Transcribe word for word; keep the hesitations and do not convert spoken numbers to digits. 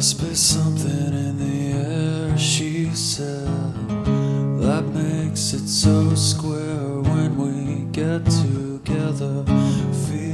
Must be something in the air, she said, that makes it so square.